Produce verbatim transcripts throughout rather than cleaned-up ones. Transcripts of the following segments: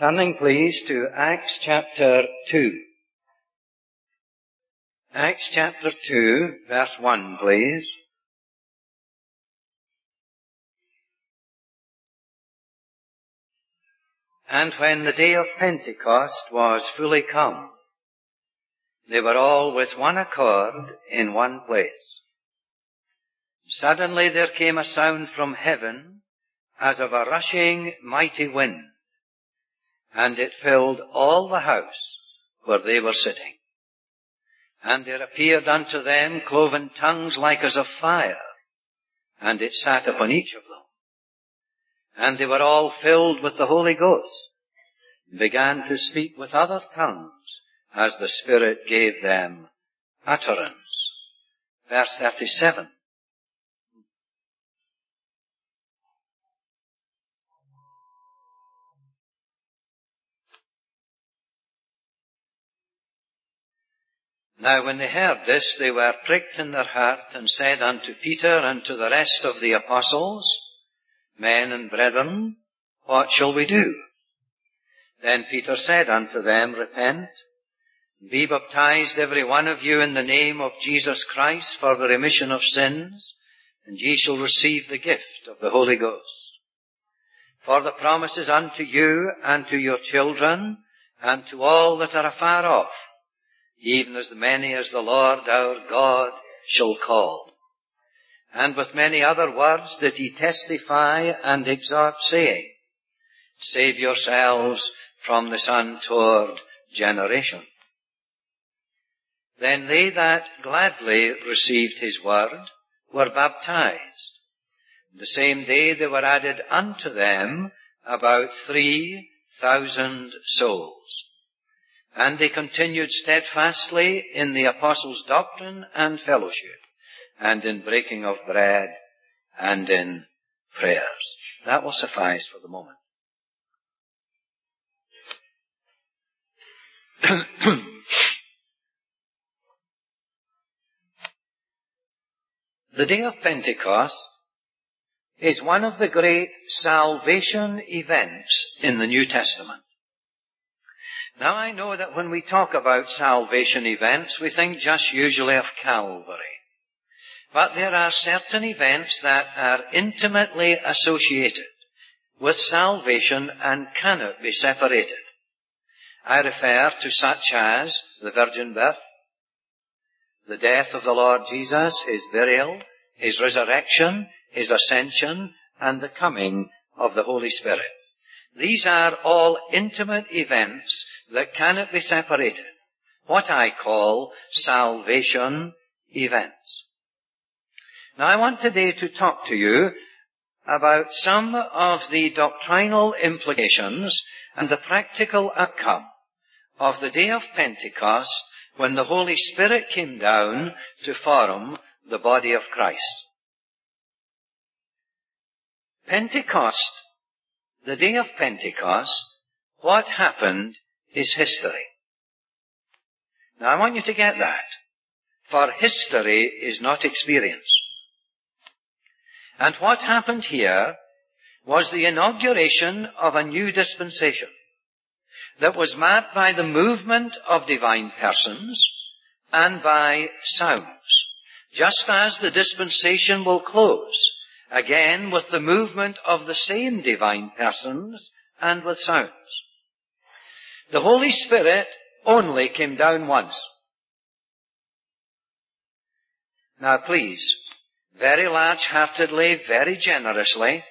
Turning, please, to Acts chapter two. Acts chapter two, verse one, please. And when the day of Pentecost was fully come, they were all with one accord in one place. Suddenly there came a sound from heaven as of a rushing mighty wind, and it filled all the house where they were sitting. And there appeared unto them cloven tongues like as of fire, and it sat upon each of them. And they were all filled with the Holy Ghost, and began to speak with other tongues, as the Spirit gave them utterance. Verse thirty-seven. Now when they heard this, they were pricked in their heart, and said unto Peter and to the rest of the apostles, Men and brethren, what shall we do? Then Peter said unto them, Repent, be baptized every one of you in the name of Jesus Christ for the remission of sins, and ye shall receive the gift of the Holy Ghost. For the promise is unto you and to your children, and to all that are afar off, even as many as the Lord our God shall call. And with many other words did he testify and exhort, saying, Save yourselves from this untoward generation. Then they that gladly received his word were baptized. The same day there were added unto them about three thousand souls. And they continued steadfastly in the apostles' doctrine and fellowship, and in breaking of bread, and in prayers. That will suffice for the moment. The day of Pentecost is one of the great salvation events in the New Testament. Now I know that when we talk about salvation events, we think just usually of Calvary. But there are certain events that are intimately associated with salvation and cannot be separated. I refer to such as the virgin birth, the death of the Lord Jesus, his burial, his resurrection, his ascension, and the coming of the Holy Spirit. These are all intimate events that cannot be separated, what I call salvation events. Now I want today to talk to you about some of the doctrinal implications and the practical outcome of the day of Pentecost when the Holy Spirit came down to form the body of Christ. Pentecost, the day of Pentecost, what happened is history. Now I want you to get that, for history is not experience. And what happened here was the inauguration of a new dispensation that was marked by the movement of divine persons and by sounds, just as the dispensation will close, again with the movement of the same divine persons and with sounds. The Holy Spirit only came down once. Now please, very large-heartedly, very generously,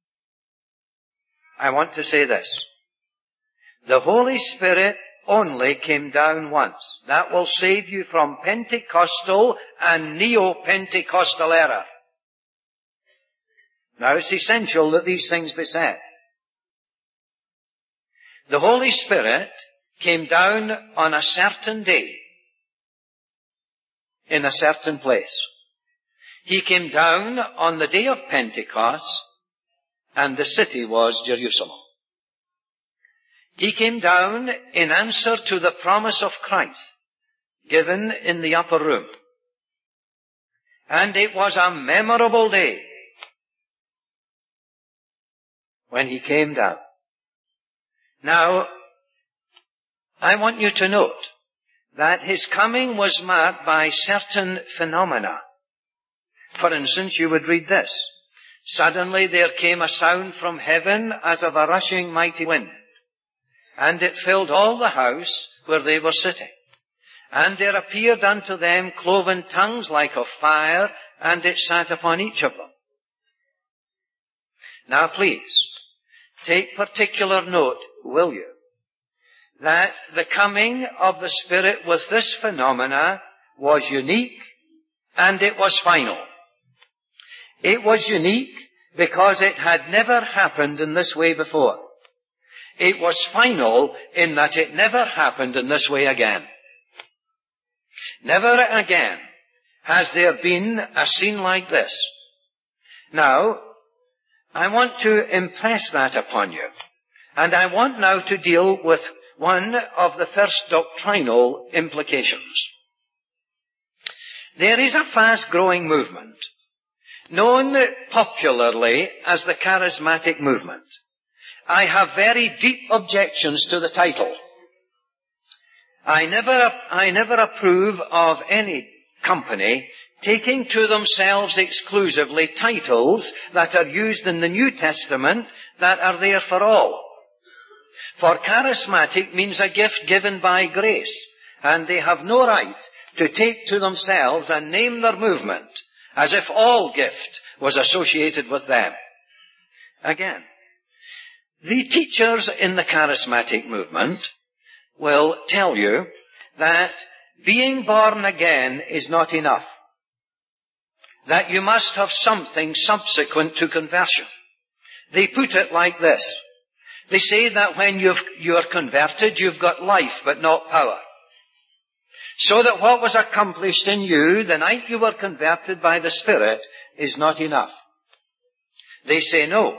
I want to say this. The Holy Spirit only came down once. That will save you from Pentecostal and neo-Pentecostal error. Now it's essential that these things be said. The Holy Spirit came down on a certain day, in a certain place. He came down on the day of Pentecost, and the city was Jerusalem. He came down in answer to the promise of Christ given in the upper room. And it was a memorable day when he came down. Now, I want you to note that his coming was marked by certain phenomena. For instance, you would read this. Suddenly there came a sound from heaven as of a rushing mighty wind, and it filled all the house where they were sitting. And there appeared unto them cloven tongues like of fire, and it sat upon each of them. Now please, take particular note, will you, that the coming of the Spirit with this phenomena was unique and it was final. It was unique because it had never happened in this way before. It was final in that it never happened in this way again. Never again has there been a scene like this. Now, I want to impress that upon you. And I want now to deal with one of the first doctrinal implications. There is a fast-growing movement, known popularly as the charismatic movement. I have very deep objections to the title. I never, I never approve of any company taking to themselves exclusively titles that are used in the New Testament that are there for all. For charismatic means a gift given by grace, and they have no right to take to themselves and name their movement as if all gift was associated with them. Again, the teachers in the charismatic movement will tell you that being born again is not enough. That you must have something subsequent to conversion. They put it like this. They say that when you've, you're converted, you've got life but not power. So that what was accomplished in you the night you were converted by the Spirit is not enough. They say no.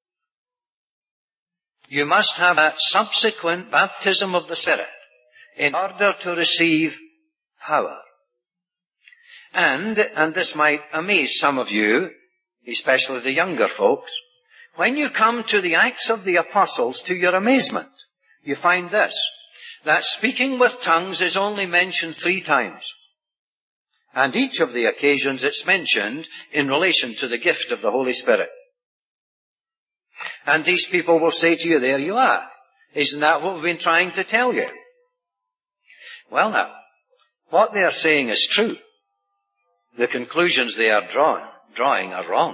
You must have a subsequent baptism of the Spirit in order to receive power. And, and this might amaze some of you, especially the younger folks, when you come to the Acts of the Apostles, to your amazement, you find this, that speaking with tongues is only mentioned three times. And each of the occasions it's mentioned in relation to the gift of the Holy Spirit. And these people will say to you, there you are. Isn't that what we've been trying to tell you? Well now, what they are saying is true. The conclusions they are drawing, drawing are wrong.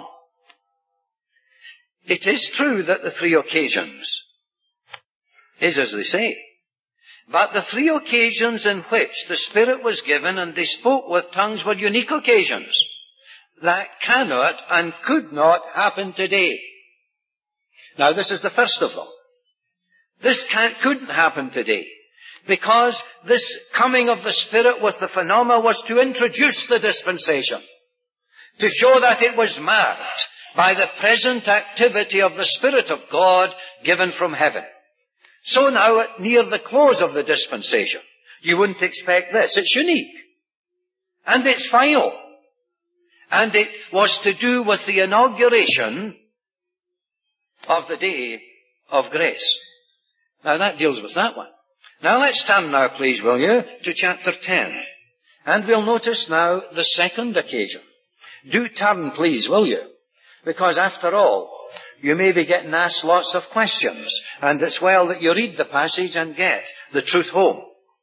It is true that the three occasions is as they say. But the three occasions in which the Spirit was given and they spoke with tongues were unique occasions. That cannot and could not happen today. Now this is the first of them. This can't, couldn't happen today. Because this coming of the Spirit with the phenomena was to introduce the dispensation. To show that it was marked by the present activity of the Spirit of God given from heaven. So now, near the close of the dispensation, you wouldn't expect this. It's unique. And it's final. And it was to do with the inauguration of the day of grace. Now that deals with that one. Now let's turn now, please, will you, to chapter ten. And we'll notice now the second occasion. Do turn, please, will you? Because after all, you may be getting asked lots of questions, and it's well that you read the passage and get the truth home.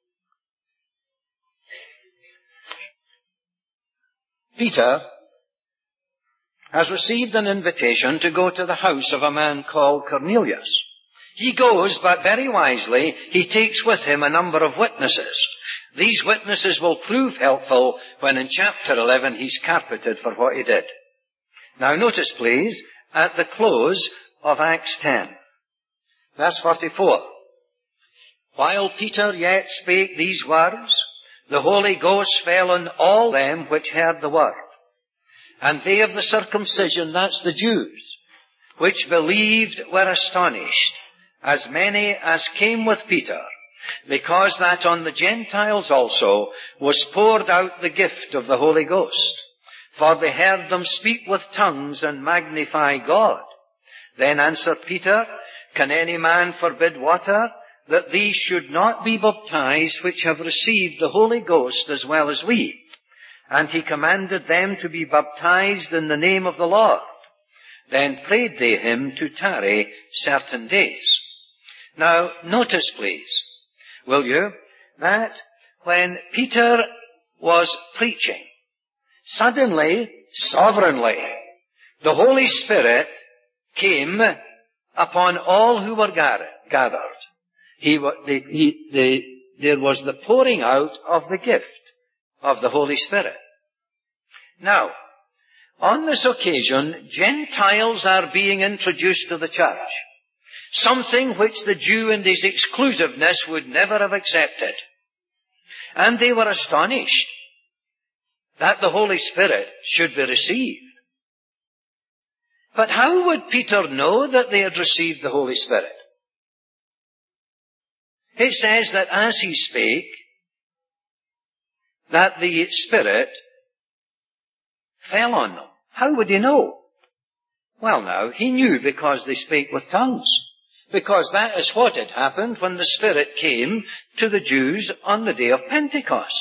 Peter has received an invitation to go to the house of a man called Cornelius. He goes, but very wisely, he takes with him a number of witnesses. These witnesses will prove helpful when in chapter eleven he's carpeted for what he did. Now notice, please, at the close of Acts ten, verse forty-four. While Peter yet spake these words, the Holy Ghost fell on all them which heard the word. And they of the circumcision, that's the Jews, which believed were astonished, as many as came with Peter, because that on the Gentiles also was poured out the gift of the Holy Ghost. For they heard them speak with tongues and magnify God. Then answered Peter, Can any man forbid water, that these should not be baptized which have received the Holy Ghost as well as we? And he commanded them to be baptized in the name of the Lord. Then prayed they him to tarry certain days. Now, notice please, will you, that when Peter was preaching, suddenly, sovereignly, the Holy Spirit came upon all who were gathered. He, the, he, the, there was the pouring out of the gift of the Holy Spirit. Now, on this occasion, Gentiles are being introduced to the church. Something which the Jew in his exclusiveness would never have accepted. And they were astonished that the Holy Spirit should be received. But how would Peter know that they had received the Holy Spirit? It says that as he spake, that the Spirit fell on them. How would he know? Well now, he knew because they spake with tongues. Because that is what had happened when the Spirit came to the Jews on the day of Pentecost.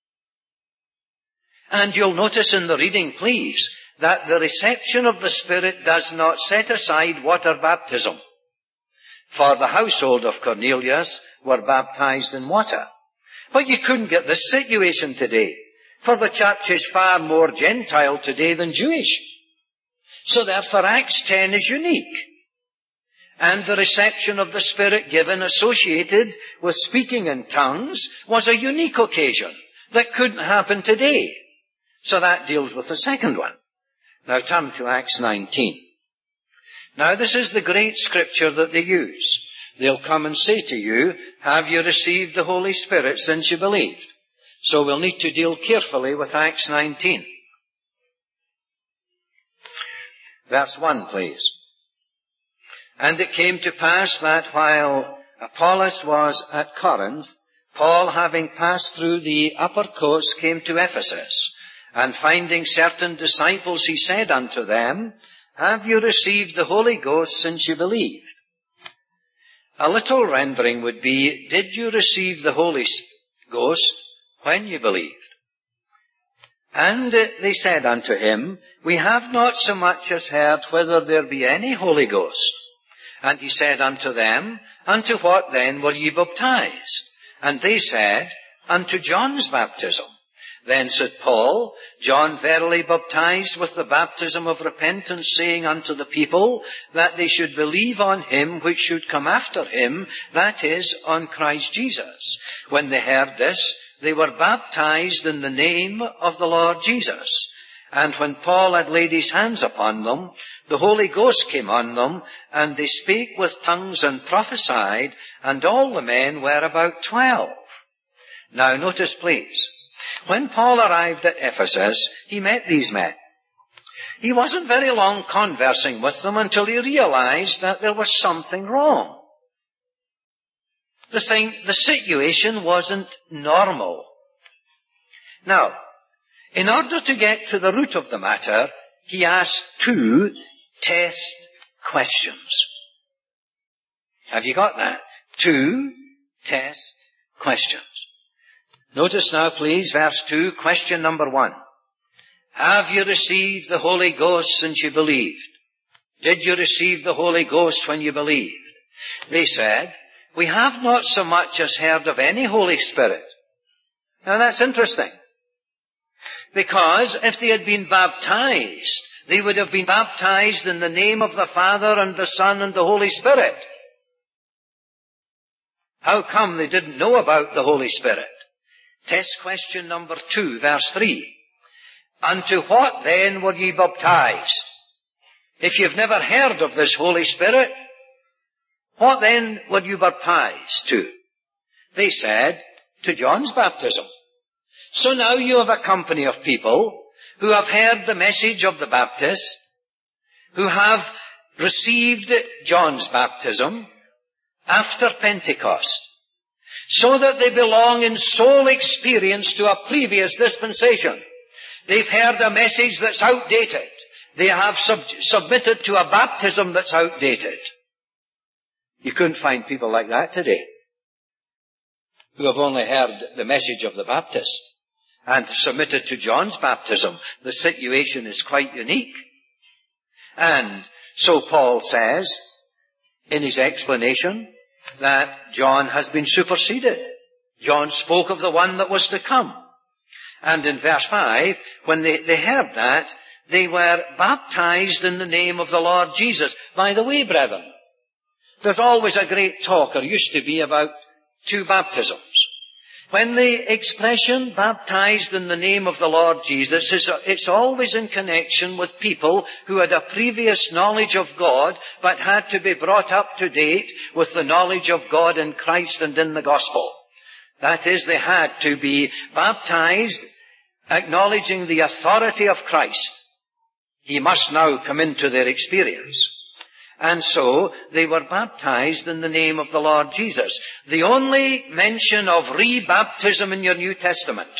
And you'll notice in the reading, please, that the reception of the Spirit does not set aside water baptism. For the household of Cornelius were baptized in water. But you couldn't get this situation today. For the church is far more Gentile today than Jewish. So therefore Acts ten is unique. And the reception of the Spirit given associated with speaking in tongues was a unique occasion that couldn't happen today. So that deals with the second one. Now turn to Acts nineteen. Now this is the great scripture that they use. They'll come and say to you, have you received the Holy Spirit since you believed? So we'll need to deal carefully with Acts nineteen. Verse one, please. And it came to pass that while Apollos was at Corinth, Paul, having passed through the upper coast, came to Ephesus. And finding certain disciples, he said unto them, have you received the Holy Ghost since you believed? A little rendering would be, did you receive the Holy Ghost when you believed? And they said unto him, we have not so much as heard whether there be any Holy Ghost. And he said unto them, unto what then were ye baptized? And they said, unto John's baptism. Then said Paul, John verily baptized with the baptism of repentance, saying unto the people that they should believe on him which should come after him, that is, on Christ Jesus. When they heard this, they were baptized in the name of the Lord Jesus. And when Paul had laid his hands upon them, the Holy Ghost came on them, and they spake with tongues and prophesied, and all the men were about twelve. Now notice, please, when Paul arrived at Ephesus, he met these men. He wasn't very long conversing with them until he realized that there was something wrong. The thing, the situation wasn't normal. Now, in order to get to the root of the matter, he asked two test questions. Have you got that? Two test questions. Notice now, please, verse two, question number one. Have you received the Holy Ghost since you believed? Did you receive the Holy Ghost when you believed? They said, we have not so much as heard of any Holy Spirit. Now that's interesting. Because if they had been baptized, they would have been baptized in the name of the Father and the Son and the Holy Spirit. How come they didn't know about the Holy Spirit? Test question number two, verse three. Unto what then were ye baptized? If you've never heard of this Holy Spirit, what then were you baptized to? They said, to John's baptism. So now you have a company of people who have heard the message of the Baptist, who have received John's baptism after Pentecost, so that they belong in soul experience to a previous dispensation. They've heard a message that's outdated. They have sub- submitted to a baptism that's outdated. You couldn't find people like that today, who have only heard the message of the Baptist and submitted to John's baptism. The situation is quite unique. And so Paul says in his explanation that John has been superseded. John spoke of the one that was to come. And in verse five, when they, they heard that, they were baptized in the name of the Lord Jesus. By the way, brethren, there's always a great talk, or used to be, about two baptisms. When the expression baptized in the name of the Lord Jesus is, it's always in connection with people who had a previous knowledge of God, but had to be brought up to date with the knowledge of God in Christ and in the gospel. That is, they had to be baptized, acknowledging the authority of Christ. He must now come into their experience. And so, they were baptized in the name of the Lord Jesus. The only mention of re-baptism in your New Testament.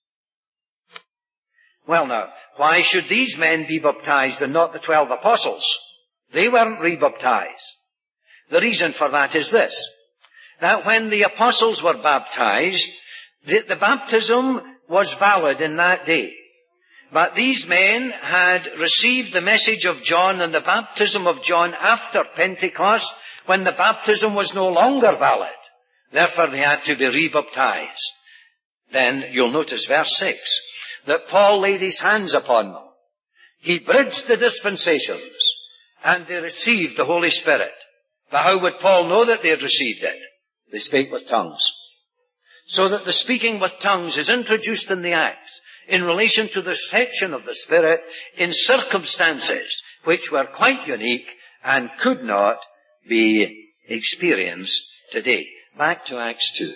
Well now, why should these men be baptized and not the twelve apostles? They weren't re-baptized. The reason for that is this, that when the apostles were baptized, the, the baptism was valid in that day. But these men had received the message of John and the baptism of John after Pentecost, when the baptism was no longer valid. Therefore they had to be rebaptized. Then you'll notice verse six, that Paul laid his hands upon them. He bridged the dispensations, and they received the Holy Spirit. But how would Paul know that they had received it? They spake with tongues. So that the speaking with tongues is introduced in the Acts in relation to the reception of the Spirit in circumstances which were quite unique and could not be experienced today. Back to Acts two.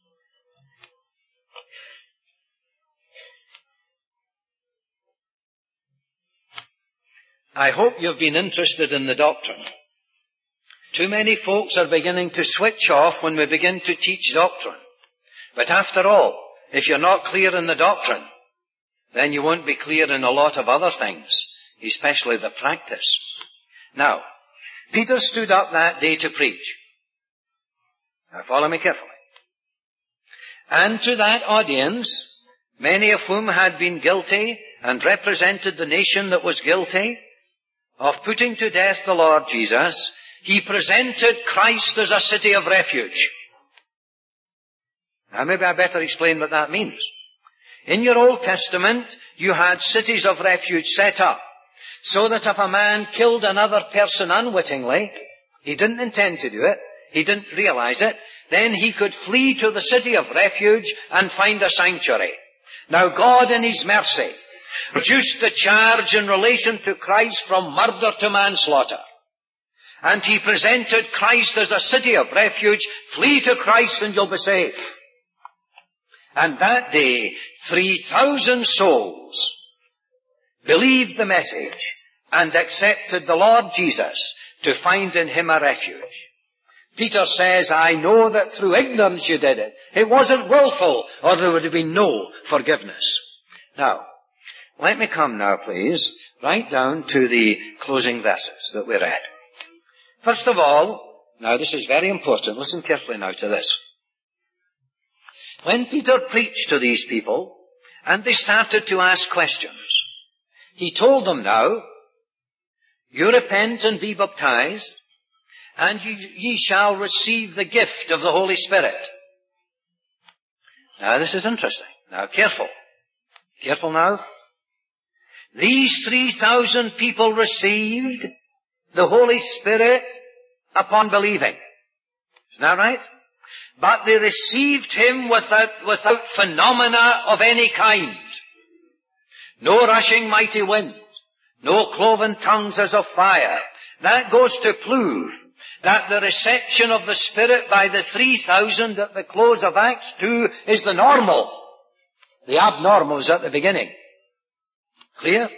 I hope you've been interested in the doctrine. Too many folks are beginning to switch off when we begin to teach doctrine. But after all, if you're not clear in the doctrine, then you won't be clear in a lot of other things, especially the practice. Now, Peter stood up that day to preach. Now follow me carefully. And to that audience, many of whom had been guilty and represented the nation that was guilty of putting to death the Lord Jesus, he presented Christ as a city of refuge. Now maybe I better explain what that means. In your Old Testament, you had cities of refuge set up, so that if a man killed another person unwittingly, he didn't intend to do it, he didn't realize it, then he could flee to the city of refuge and find a sanctuary. Now God in His mercy reduced the charge in relation to Christ from murder to manslaughter. And He presented Christ as a city of refuge. Flee to Christ and you'll be safe. And that day, three thousand souls believed the message and accepted the Lord Jesus to find in Him a refuge. Peter says, I know that through ignorance you did it. It wasn't willful, or there would have been no forgiveness. Now, let me come now, please, right down to the closing verses that we read. First of all, now this is very important. Listen carefully now to this. When Peter preached to these people, and they started to ask questions, he told them now, you repent and be baptized, and ye, ye shall receive the gift of the Holy Spirit. Now this is interesting. Now careful. Careful now. These three thousand people received the Holy Spirit upon believing. Isn't that right? But they received Him without, without phenomena of any kind. No rushing mighty wind. No cloven tongues as of fire. That goes to prove that the reception of the Spirit by the three thousand at the close of Acts two is the normal. The abnormal is at the beginning. Clear?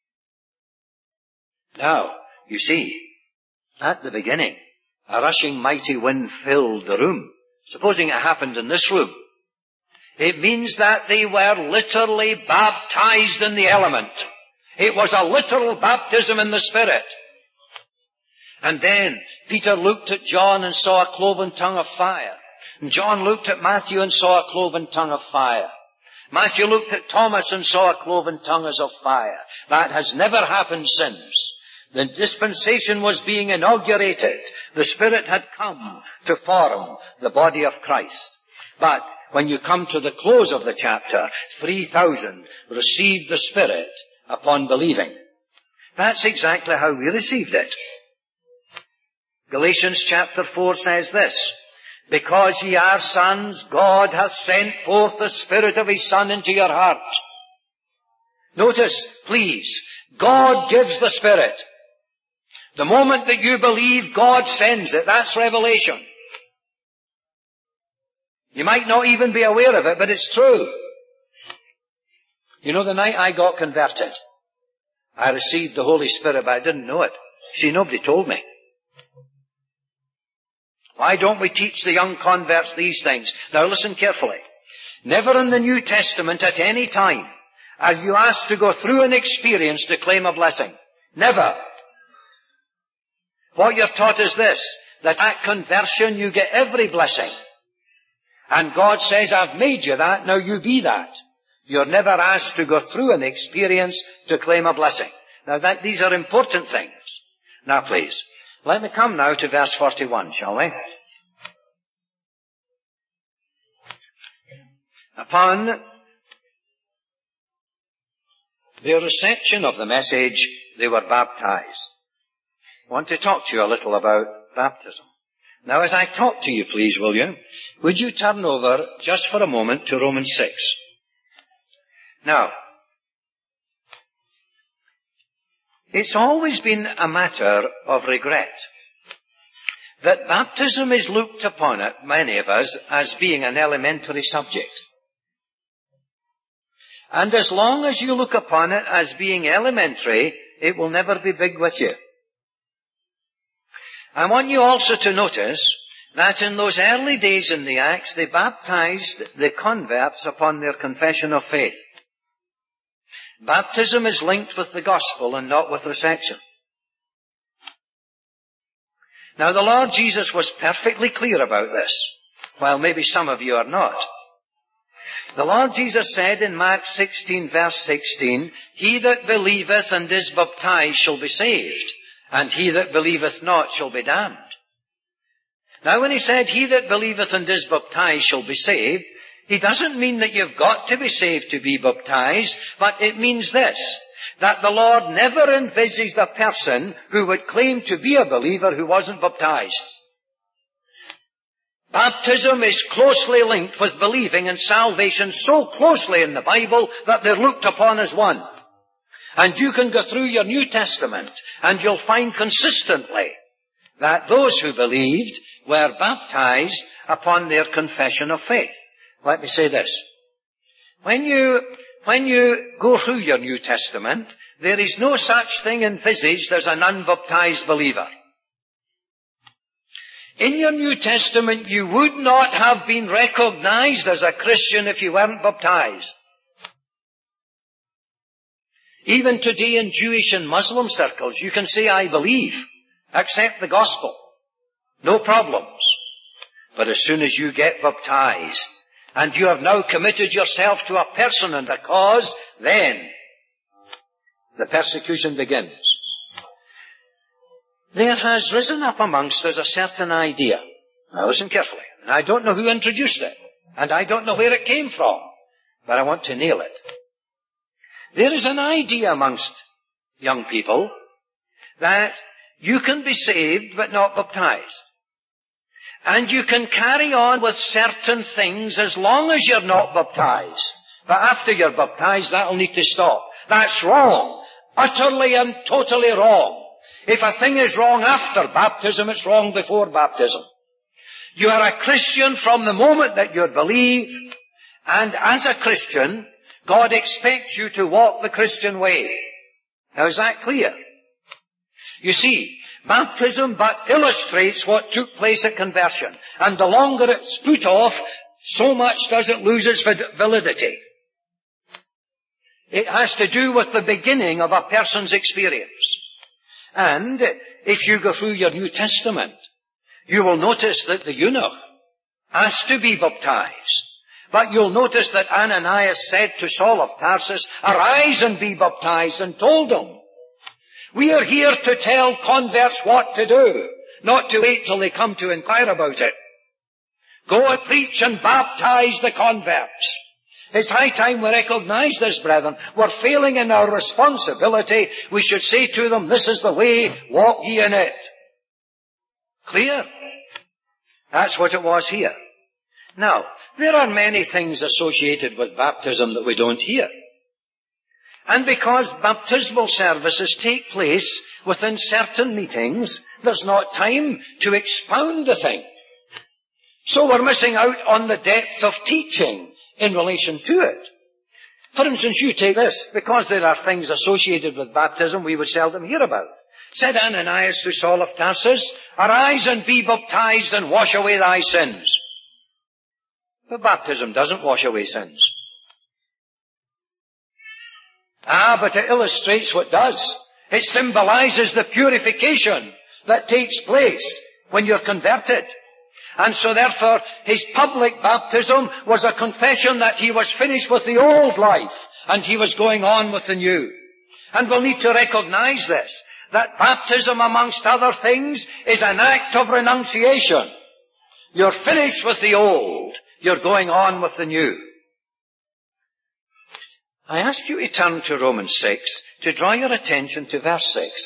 Now, you see, at the beginning, a rushing mighty wind filled the room. Supposing it happened in this room, it means that they were literally baptized in the element. It was a literal baptism in the Spirit. And then Peter looked at John and saw a cloven tongue of fire. And John looked at Matthew and saw a cloven tongue of fire. Matthew looked at Thomas and saw a cloven tongue as of fire. That has never happened since. The dispensation was being inaugurated. The Spirit had come to form the body of Christ. But when you come to the close of the chapter, three thousand received the Spirit upon believing. That's exactly how we received it. Galatians chapter four says this, because ye are sons, God hath sent forth the Spirit of His Son into your heart. Notice, please, God gives the Spirit. The moment that you believe, God sends it. That's revelation. You might not even be aware of it, but it's true. You know, the night I got converted, I received the Holy Spirit, but I didn't know it. See, nobody told me. Why don't we teach the young converts these things? Now listen carefully. Never in the New Testament at any time are you asked to go through an experience to claim a blessing. Never. What you're taught is this, that at conversion you get every blessing. And God says, I've made you that, now you be that. You're never asked to go through an experience to claim a blessing. Now that, these are important things. Now please, let me come now to verse forty-one, shall we? Upon their reception of the message, they were baptized. I want to talk to you a little about baptism. Now as I talk to you, please, will you, would you turn over just for a moment to Romans six. Now, it's always been a matter of regret that baptism is looked upon at many of us as being an elementary subject. And as long as you look upon it as being elementary, it will never be big with you. I want you also to notice that in those early days in the Acts, they baptized the converts upon their confession of faith. Baptism is linked with the gospel and not with reception. Now the Lord Jesus was perfectly clear about this, while maybe some of you are not. The Lord Jesus said in Mark sixteen verse sixteen, he that believeth and is baptized shall be saved, and he that believeth not shall be damned. Now when he said, he that believeth and is baptized shall be saved, he doesn't mean that you've got to be saved to be baptized, but it means this, that the Lord never envisaged a person who would claim to be a believer who wasn't baptized. Baptism is closely linked with believing and salvation, so closely in the Bible that they're looked upon as one. And you can go through your New Testament and you'll find consistently that those who believed were baptized upon their confession of faith. Let me say this. When you, when you go through your New Testament, there is no such thing envisaged as an unbaptized believer. In your New Testament, you would not have been recognized as a Christian if you weren't baptized. Even today in Jewish and Muslim circles, you can say, I believe, accept the gospel. No problems. But as soon as you get baptized, and you have now committed yourself to a person and a cause, then the persecution begins. There has risen up amongst us a certain idea. Now listen carefully. And I don't know who introduced it. And I don't know where it came from. But I want to nail it. There is an idea amongst young people that you can be saved but not baptized. And you can carry on with certain things as long as you're not baptized. But after you're baptized, that'll need to stop. That's wrong. Utterly and totally wrong. If a thing is wrong after baptism, it's wrong before baptism. You are a Christian from the moment that you believe, and as a Christian, God expects you to walk the Christian way. Now is that clear? You see, baptism but illustrates what took place at conversion. And the longer it's put off, so much does it lose its validity. It has to do with the beginning of a person's experience. And if you go through your New Testament, you will notice that the eunuch asked to be baptized. But you'll notice that Ananias said to Saul of Tarsus, "Arise and be baptized," and told him, "We are here to tell converts what to do, not to wait till they come to inquire about it. Go and preach and baptize the converts." It's high time we recognize this, brethren. We're failing in our responsibility. We should say to them, "This is the way, walk ye in it." Clear? That's what it was here. Now, there are many things associated with baptism that we don't hear. And because baptismal services take place within certain meetings, there's not time to expound the thing. So we're missing out on the depth of teaching in relation to it. For instance, you take this, because there are things associated with baptism we would seldom hear about. Said Ananias to Saul of Tarsus, "Arise and be baptized and wash away thy sins." But baptism doesn't wash away sins. Ah, but it illustrates what does. It symbolizes the purification that takes place when you're converted. And so therefore, his public baptism was a confession that he was finished with the old life and he was going on with the new. And we'll need to recognize this, that baptism, amongst other things, is an act of renunciation. You're finished with the old. You're going on with the new. I ask you to turn to Romans six to draw your attention to verse six.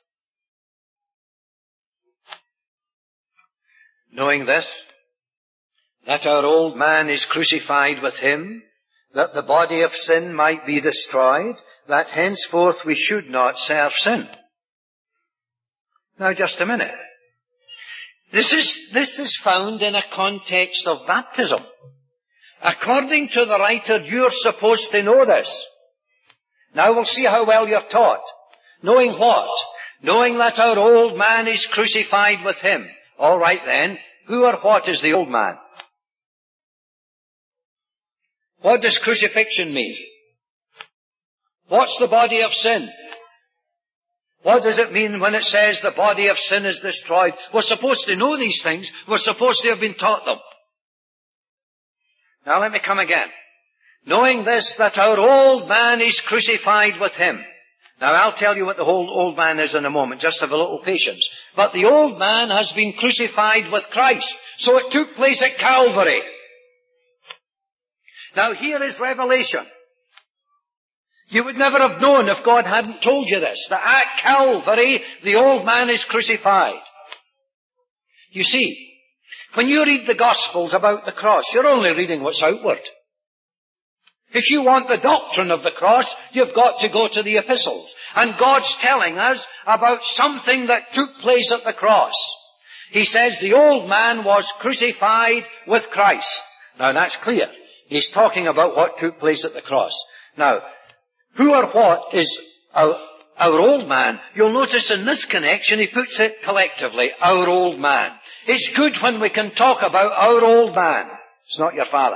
Knowing this, that our old man is crucified with him, that the body of sin might be destroyed, that henceforth we should not serve sin. Now just a minute. This is, this is found in a context of baptism. According to the writer, you're supposed to know this. Now we'll see how well you're taught. Knowing what? Knowing that our old man is crucified with him. All right then, who or what is the old man? What does crucifixion mean? What's the body of sin? What does it mean when it says the body of sin is destroyed? We're supposed to know these things. We're supposed to have been taught them. Now let me come again. Knowing this, that our old man is crucified with him. Now I'll tell you what the whole old man is in a moment. Just have a little patience. But the old man has been crucified with Christ. So it took place at Calvary. Now here is revelation. You would never have known if God hadn't told you this, that at Calvary the old man is crucified. You see, when you read the Gospels about the cross, you're only reading what's outward. If you want the doctrine of the cross, you've got to go to the epistles. And God's telling us about something that took place at the cross. He says the old man was crucified with Christ. Now that's clear. He's talking about what took place at the cross. Now, who or what is our, our old man? You'll notice in this connection he puts it collectively, our old man. It's good when we can talk about our old man. It's not your father.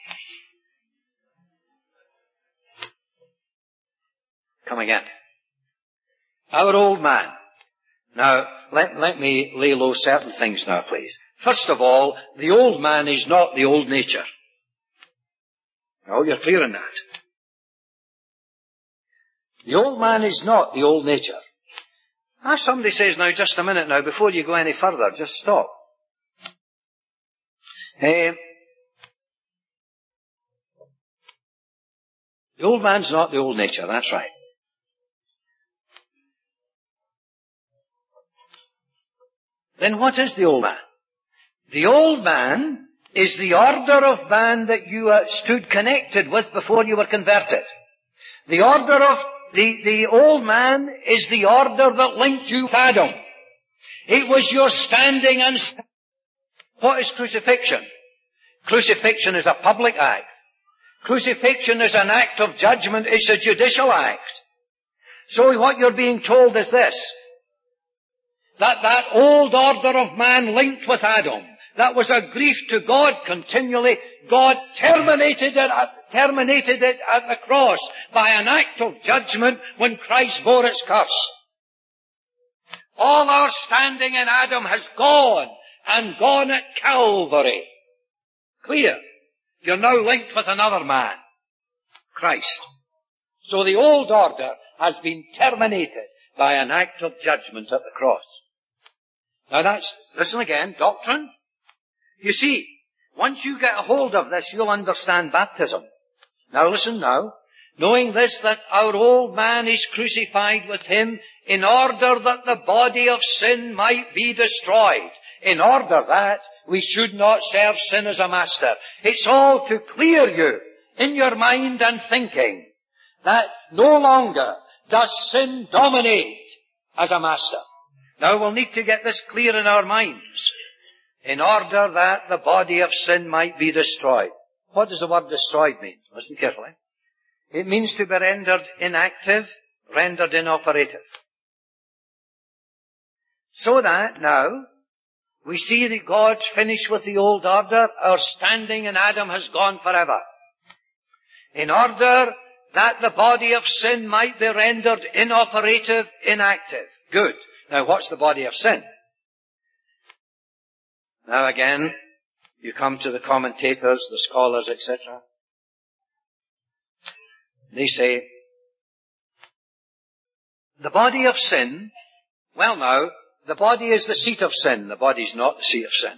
Come again. Our old man. Now, let, let me lay low certain things now, please. First of all, the old man is not the old nature. Oh, you're clear on that. The old man is not the old nature. Ah, somebody says, now just a minute now, before you go any further, just stop. Uh, the old man's not the old nature, that's right. Then what is the old man? The old man is the order of man that you uh, stood connected with before you were converted. The order of The, the old man is the order that linked you with Adam. It was your standing and st- What is crucifixion? Crucifixion is a public act. Crucifixion is an act of judgment. It's a judicial act. So what you're being told is this, that that old order of man linked with Adam, that was a grief to God continually. God terminated it, at, terminated it at the cross by an act of judgment when Christ bore its curse. All our standing in Adam has gone, and gone at Calvary. Clear. You're now linked with another man, Christ. So the old order has been terminated by an act of judgment at the cross. Now that's, listen again, doctrine. You see, once you get a hold of this, you'll understand baptism. Now listen now. Knowing this, that our old man is crucified with him, in order that the body of sin might be destroyed. In order that we should not serve sin as a master. It's all to clear you in your mind and thinking that no longer does sin dominate as a master. Now we'll need to get this clear in our minds. In order that the body of sin might be destroyed. What does the word destroyed mean? Listen carefully. It means to be rendered inactive, rendered inoperative. So that now, we see that God's finished with the old order. Our standing in Adam has gone forever. In order that the body of sin might be rendered inoperative, inactive. Good. Now what's the body of sin? Now again, you come to the commentators, the scholars, et cetera. They say, the body of sin, well now, the body is the seat of sin. The body's not the seat of sin.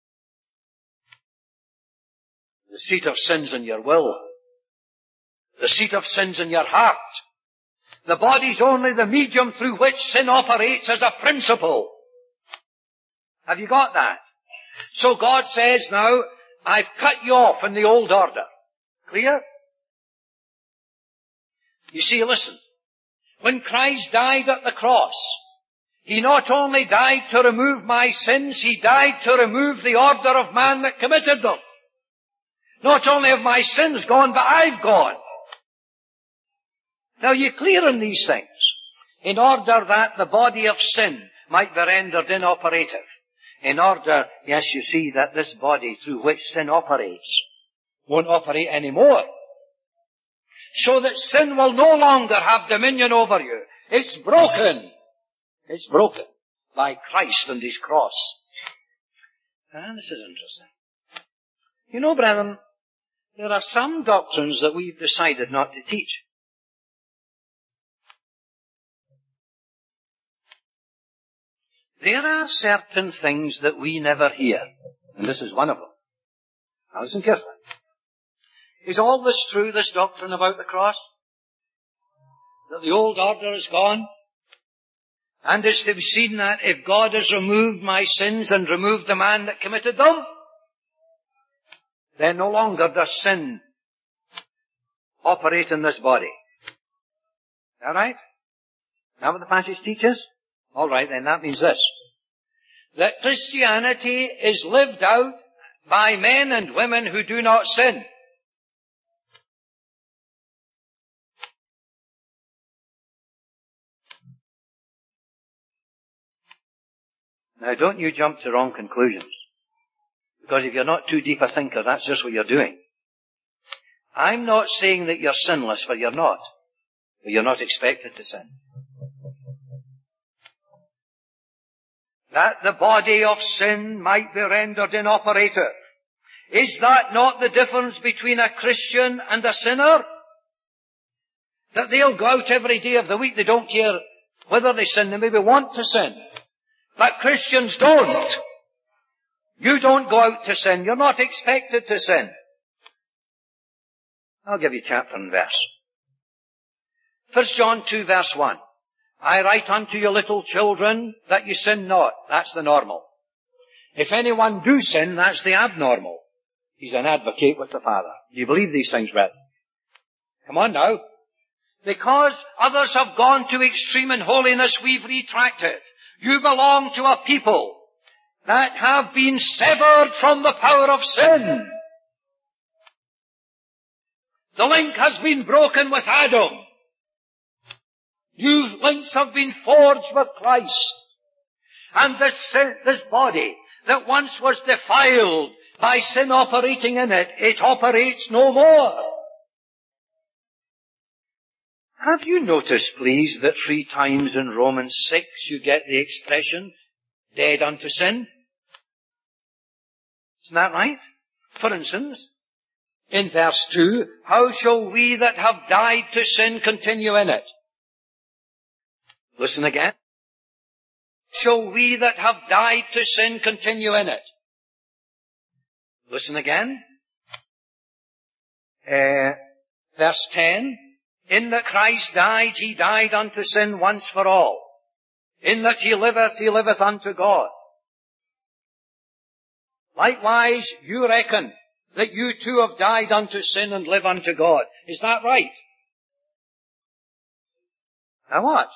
The seat of sin's in your will. The seat of sin's in your heart. The body's only the medium through which sin operates as a principle. Have you got that? So God says now, I've cut you off in the old order. Clear? You see, listen. When Christ died at the cross, He not only died to remove my sins, He died to remove the order of man that committed them. Not only have my sins gone, but I've gone. Now you're clear on these things. In order that the body of sin might be rendered inoperative. In order, yes, you see, that this body through which sin operates won't operate anymore. So that sin will no longer have dominion over you. It's broken. It's broken by Christ and His cross. Ah, this is interesting. You know, brethren, there are some doctrines that we've decided not to teach. There are certain things that we never hear, and this is one of them. Now listen carefully. Is all this true, this doctrine about the cross? That the old order is gone? And it's to be seen that if God has removed my sins and removed the man that committed them, then no longer does sin operate in this body. All right? Now what the passage teaches? All right, then that means this. That Christianity is lived out by men and women who do not sin. Now don't you jump to wrong conclusions. Because if you're not too deep a thinker, that's just what you're doing. I'm not saying that you're sinless, for you're not. But you're not expected to sin. That the body of sin might be rendered inoperative. Is that not the difference between a Christian and a sinner? That they'll go out every day of the week, they don't care whether they sin, they maybe want to sin. But Christians don't. You don't go out to sin. You're not expected to sin. I'll give you chapter and verse. First John two verse one. I write unto you little children that you sin not. That's the normal. If anyone do sin, that's the abnormal. He's an advocate with the Father. Do you believe these things, brethren? Come on now. Because others have gone to extreme in holiness, we've retracted. You belong to a people that have been severed from the power of sin. The link has been broken with Adam. New links have been forged with Christ. And this sin, this body that once was defiled by sin operating in it, it operates no more. Have you noticed, please, that three times in Romans six you get the expression, dead unto sin? Isn't that right? For instance, in verse two, how shall we that have died to sin continue in it? Listen again. Shall we that have died to sin continue in it? Listen again. Uh, verse ten. In that Christ died, he died unto sin once for all. In that he liveth, he liveth unto God. Likewise, you reckon that you too have died unto sin and live unto God. Is that right? Now watch.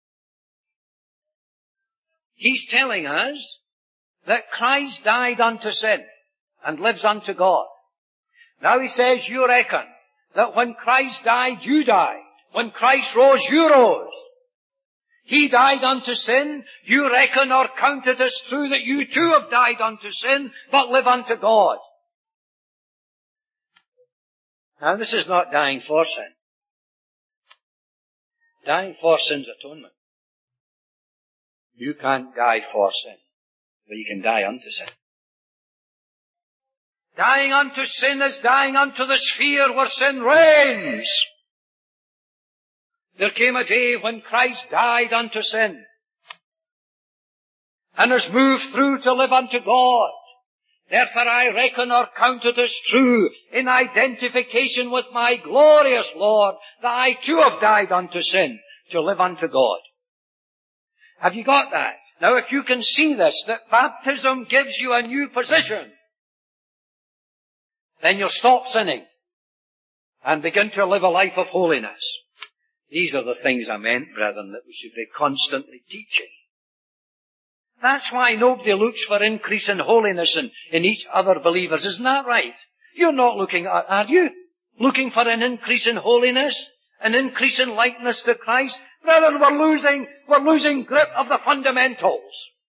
He's telling us that Christ died unto sin and lives unto God. Now he says, you reckon that when Christ died, you died. When Christ rose, you rose. He died unto sin. You reckon or count it as true that you too have died unto sin, but live unto God. Now this is not dying for sin. Dying for sin's atonement. You can't die for sin, but you can die unto sin. Dying unto sin is dying unto the sphere where sin reigns. There came a day when Christ died unto sin and has moved through to live unto God. Therefore I reckon or count it as true in identification with my glorious Lord that I too have died unto sin to live unto God. Have you got that? Now if you can see this, that baptism gives you a new position, then you'll stop sinning and begin to live a life of holiness. These are the things I meant, brethren, that we should be constantly teaching. That's why nobody looks for increase in holiness in, in each other believers. Isn't that right? You're not looking, at, are you? Looking for an increase in holiness? An increase in likeness to Christ? Brethren, we're losing, we're losing grip of the fundamentals.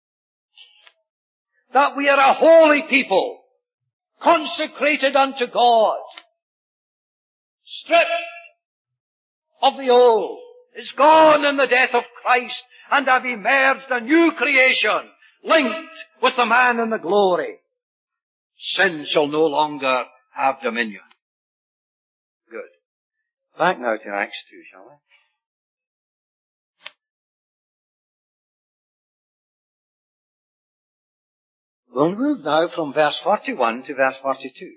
That we are a holy people, consecrated unto God, stripped of the old, is gone in the death of Christ, and have emerged a new creation, linked with the man in the glory. Sin shall no longer have dominion. Good. Back now to Acts two, shall we? We'll move now from verse forty-one to verse forty-two.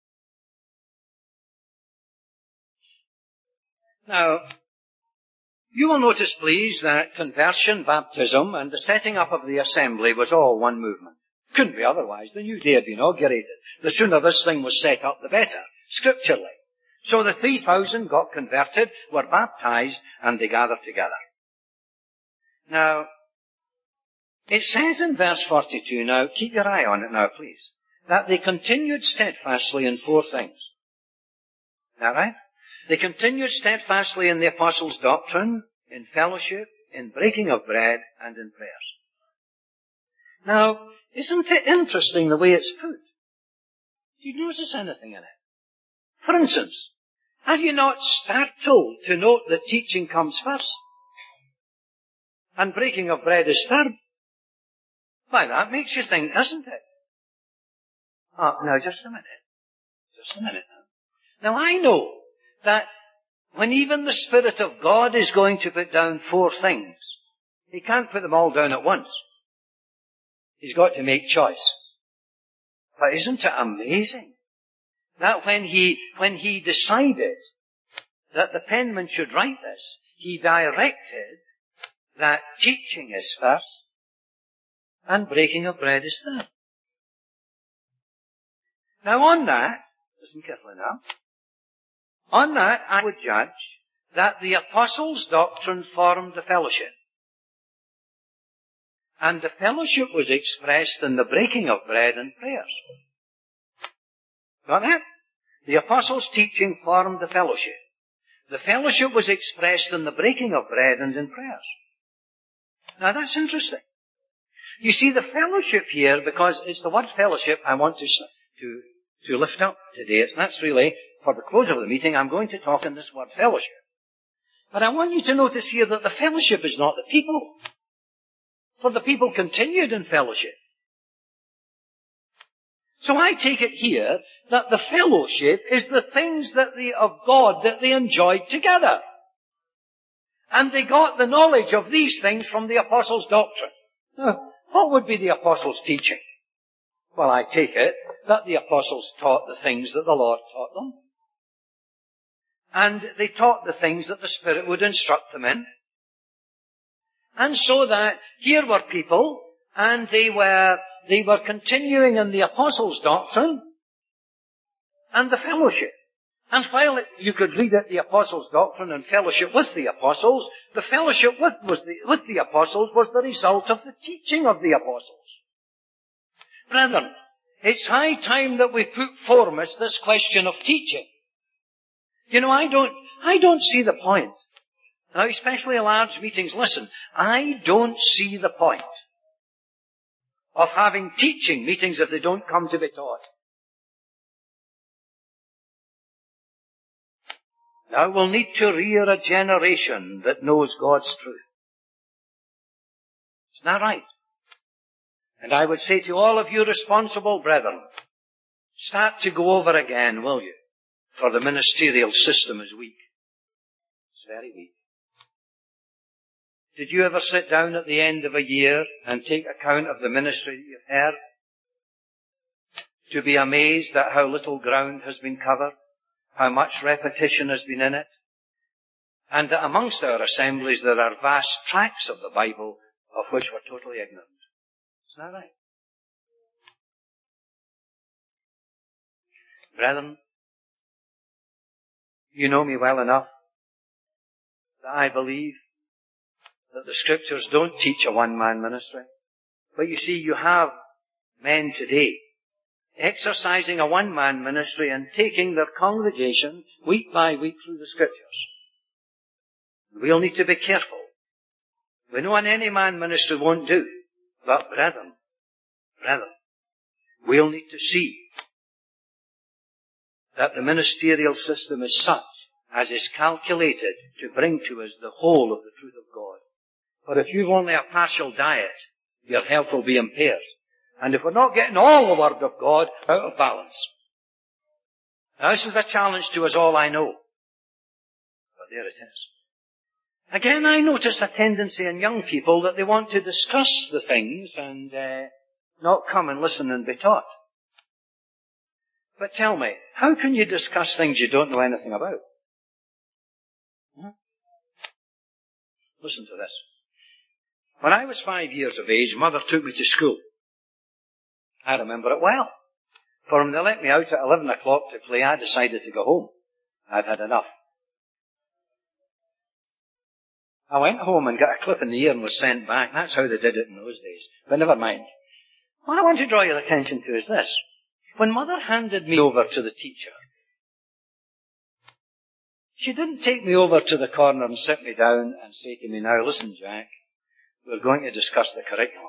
Now, you will notice, please, that conversion, baptism, and the setting up of the assembly was all one movement. Couldn't be otherwise. The new day had been inaugurated. The sooner this thing was set up, the better, scripturally. So the three thousand got converted, were baptized, and they gathered together. Now, it says in verse forty-two, now, keep your eye on it now, please, that they continued steadfastly in four things. Is that right? They continued steadfastly in the apostles' doctrine, in fellowship, in breaking of bread, and in prayers. Now, isn't it interesting the way it's put? Do you notice anything in it? For instance, are you not startled to note that teaching comes first? And breaking of bread is third? Why, that makes you think, doesn't it? Oh, now, just a minute. Just a minute now. Now, I know that when even the Spirit of God is going to put down four things, He can't put them all down at once. He's got to make choice. But isn't it amazing that when he, when he decided that the penman should write this, he directed that teaching is first and breaking of bread is third. Now on that, listen carefully now, on that I would judge that the apostles' doctrine formed the fellowship. And the fellowship was expressed in the breaking of bread and prayers. Got that? The apostles' teaching formed the fellowship. The fellowship was expressed in the breaking of bread and in prayers. Now that's interesting. You see, the fellowship here, because it's the word fellowship I want to, to, to lift up today. That's really, for the close of the meeting, I'm going to talk in this word fellowship. But I want you to notice here that the fellowship is not the people. For the people continued in fellowship. So I take it here that the fellowship is the things that they, of God that they enjoyed together. And they got the knowledge of these things from the apostles' doctrine. Now, what would be the apostles' teaching? Well, I take it that the apostles taught the things that the Lord taught them. And they taught the things that the Spirit would instruct them in. And so that here were people, and they were, they were continuing in the apostles' doctrine and the fellowship. And while it, you could read it, the apostles' doctrine and fellowship with the apostles, the fellowship with, was the, with the apostles was the result of the teaching of the apostles. Brethren, it's high time that we put foremost this question of teaching. You know, I don't, I don't see the point. Now, especially large meetings, listen, I don't see the point of having teaching meetings if they don't come to be taught. Now we'll need to rear a generation that knows God's truth. Isn't that right? And I would say to all of you responsible brethren, start to go over again, will you? For the ministerial system is weak. It's very weak. Did you ever sit down at the end of a year and take account of the ministry that you've heard? To be amazed at how little ground has been covered? How much repetition has been in it? And that amongst our assemblies there are vast tracts of the Bible of which we're totally ignorant. Isn't that right? Brethren, you know me well enough that I believe that the Scriptures don't teach a one-man ministry. But you see, you have men today exercising a one-man ministry and taking their congregation week by week through the Scriptures. We'll need to be careful. We know an any-man ministry won't do. But brethren, brethren, we'll need to see that the ministerial system is such as is calculated to bring to us the whole of the truth of God. For if you've only a partial diet, your health will be impaired. And if we're not getting all the Word of God, out of balance. Now this is a challenge to us all, I know. But there it is. Again, I noticed a tendency in young people that they want to discuss the things and uh, not come and listen and be taught. But tell me, how can you discuss things you don't know anything about? Hmm? Listen to this. When I was five years of age, Mother took me to school. I remember it well. For when they let me out at eleven o'clock to play, I decided to go home. I'd had enough. I went home and got a clip in the ear and was sent back. That's how they did it in those days. But never mind. What I want to draw your attention to is this. When Mother handed me over to the teacher, she didn't take me over to the corner and sit me down and say to me, now listen, Jack, we're going to discuss the curriculum.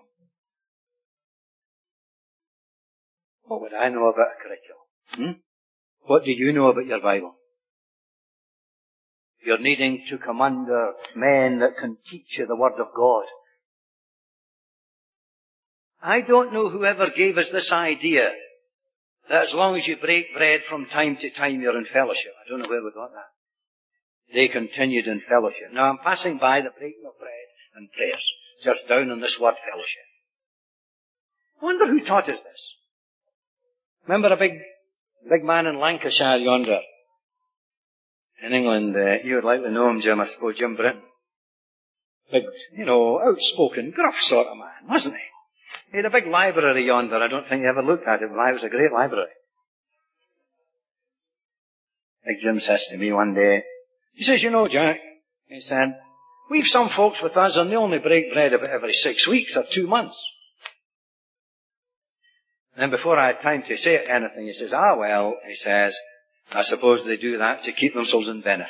What would I know about a curriculum? Hmm? What do you know about your Bible? You're needing to come under men that can teach you the Word of God. I don't know whoever gave us this idea that as long as you break bread from time to time you're in fellowship. I don't know where we got that. They continued in fellowship. Now I'm passing by the breaking of bread and prayers, just down on this word fellowship. I wonder who taught us this. Remember a big, big man in Lancashire yonder? In England, uh, you would likely know him, Jim, I suppose, Jim Britton. Big, you know, outspoken, gruff sort of man, wasn't he? He had a big library yonder. I don't think you ever looked at it, but it was a great library. Big Jim says to me one day, he says, you know, Jack, he said, we've some folks with us and they only break bread about every six weeks or two months. And then before I had time to say anything, he says, ah, well, he says, I suppose they do that to keep themselves in benefit.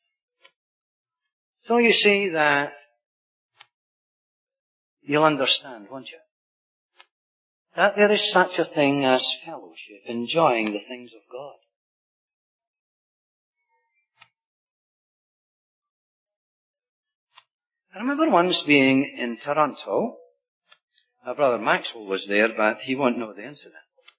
So you see that you'll understand, won't you? That there is such a thing as fellowship, enjoying the things of God. I remember once being in Toronto. My brother Maxwell was there, but he won't know the incident.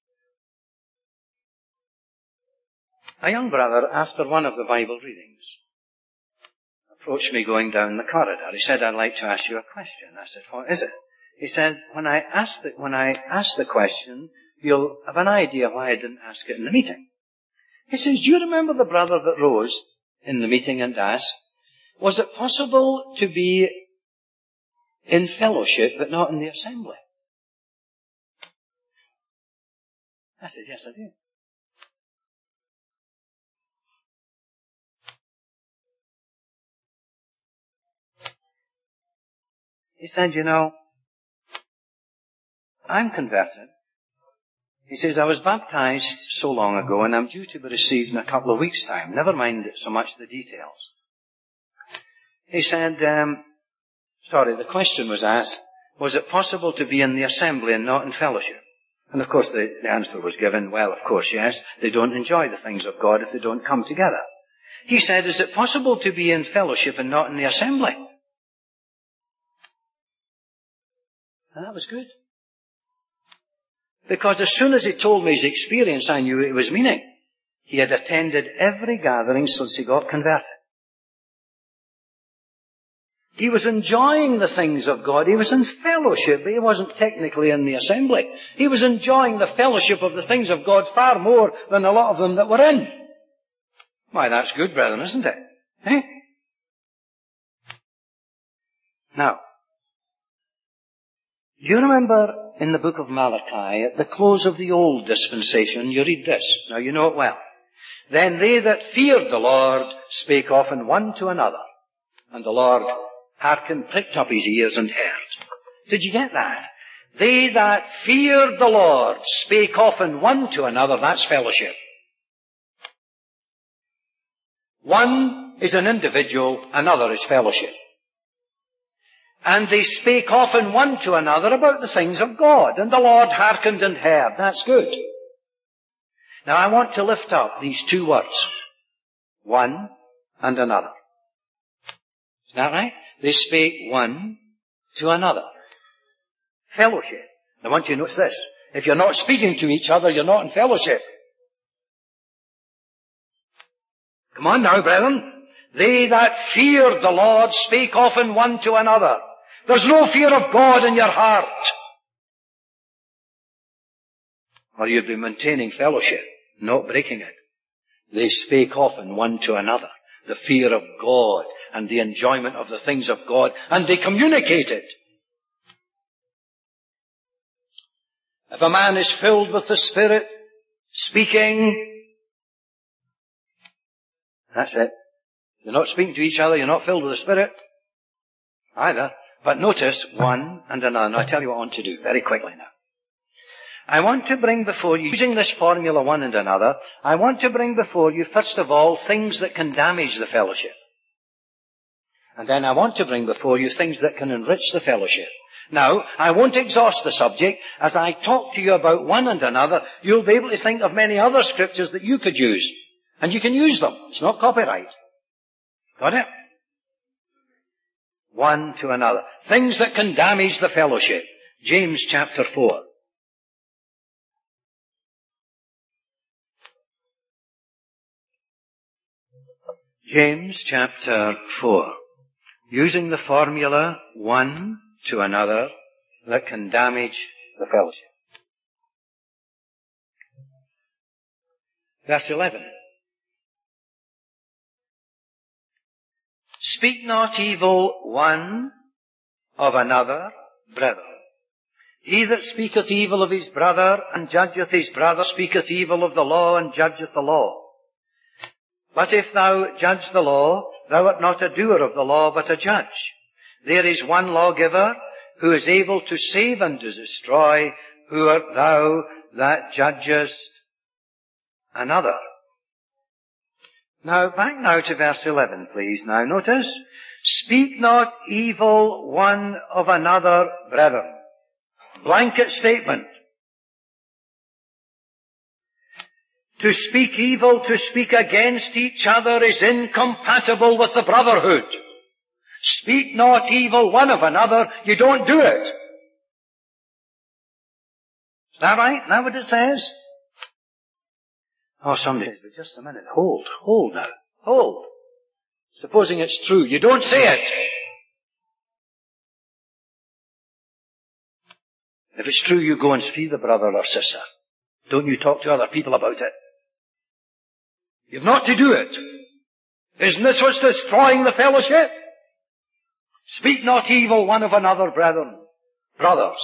A young brother, after one of the Bible readings, approached me going down the corridor. He said, I'd like to ask you a question. I said, what is it? He said, when I ask the, when I ask the question, you'll have an idea why I didn't ask it in the meeting. He says, do you remember the brother that rose in the meeting and asked, was it possible to be in fellowship but not in the assembly? I said, yes, I do. He said, you know, I'm converted. He says, I was baptized so long ago and I'm due to be received in a couple of weeks' time. Never mind so much the details. He said, um, sorry, the question was asked, was it possible to be in the assembly and not in fellowship? And of course the, the answer was given, well, of course, yes. They don't enjoy the things of God if they don't come together. He said, is it possible to be in fellowship and not in the assembly? And that was good. Because as soon as he told me his experience, I knew it was meaning. He had attended every gathering since he got converted. He was enjoying the things of God. He was in fellowship, but he wasn't technically in the assembly. He was enjoying the fellowship of the things of God far more than a lot of them that were in. Why, that's good, brethren, isn't it? Eh? Now, you remember in the book of Malachi, at the close of the old dispensation, you read this. Now you know it well. Then they that feared the Lord spake often one to another. And the Lord hearkened, pricked up his ears and heard. Did you get that? They that feared the Lord spake often one to another. That's fellowship. One is an individual, another is fellowship. And they spake often one to another about the things of God. And the Lord hearkened and heard. That's good. Now I want to lift up these two words. One and another. Is that right? They spake one to another. Fellowship. I want you to notice this. If you're not speaking to each other, you're not in fellowship. Come on now, brethren. They that feared the Lord spake often one to another. There's no fear of God in your heart. Or you'd be maintaining fellowship, not breaking it. They spake often one to another. The fear of God and the enjoyment of the things of God. And they communicated. If a man is filled with the Spirit, speaking, that's it. You're not speaking to each other, you're not filled with the Spirit either. But notice one and another. Now, I'll tell you what I want to do very quickly now. I want to bring before you, using this formula one and another, I want to bring before you, first of all, things that can damage the fellowship. And then I want to bring before you things that can enrich the fellowship. Now, I won't exhaust the subject. As I talk to you about one and another, you'll be able to think of many other scriptures that you could use. And you can use them. It's not copyright. Got it? One to another. Things that can damage the fellowship. James chapter four. James chapter four. Using the formula one to another that can damage the fellowship. Verse eleven. Speak not evil one of another, brethren. He that speaketh evil of his brother and judgeth his brother speaketh evil of the law and judgeth the law. But if thou judge the law, thou art not a doer of the law, but a judge. There is one lawgiver who is able to save and to destroy. Who art thou that judgest another? Now, back now to verse eleven, please. Now, notice. Speak not evil one of another, brethren. Blanket statement. To speak evil, to speak against each other is incompatible with the brotherhood. Speak not evil one of another. You don't do it. Is that right? Is that what it says? Oh, somebody says, but just a minute. Hold, hold now. Hold. Supposing it's true, you don't say it. If it's true, you go and see the brother or sister. Don't you talk to other people about it. You've not to do it. Isn't this what's destroying the fellowship? Speak not evil one of another, brethren. Brothers.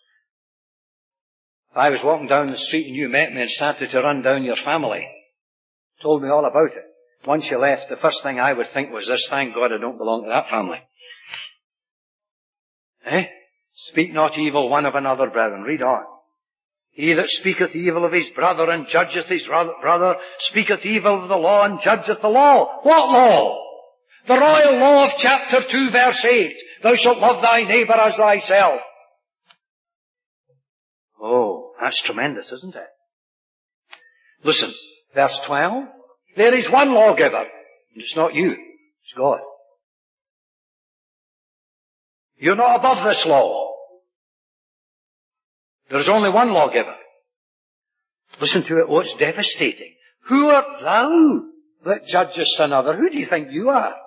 If I was walking down the street and you met me and started to run down your family, told me all about it. Once you left, the first thing I would think was this: thank God I don't belong to that family. Eh? Speak not evil one of another, brethren. Read on. He that speaketh evil of his brother and judgeth his brother speaketh evil of the law and judgeth the law. What law? The royal law of chapter two, verse eight. Thou shalt love thy neighbour as thyself. Oh, that's tremendous, isn't it? Listen, verse twelve. There is one lawgiver, and it's not you, it's God. You're not above this law. There is only one lawgiver. Listen to it, oh, it's devastating. Who art thou that judgest another? Who do you think you are?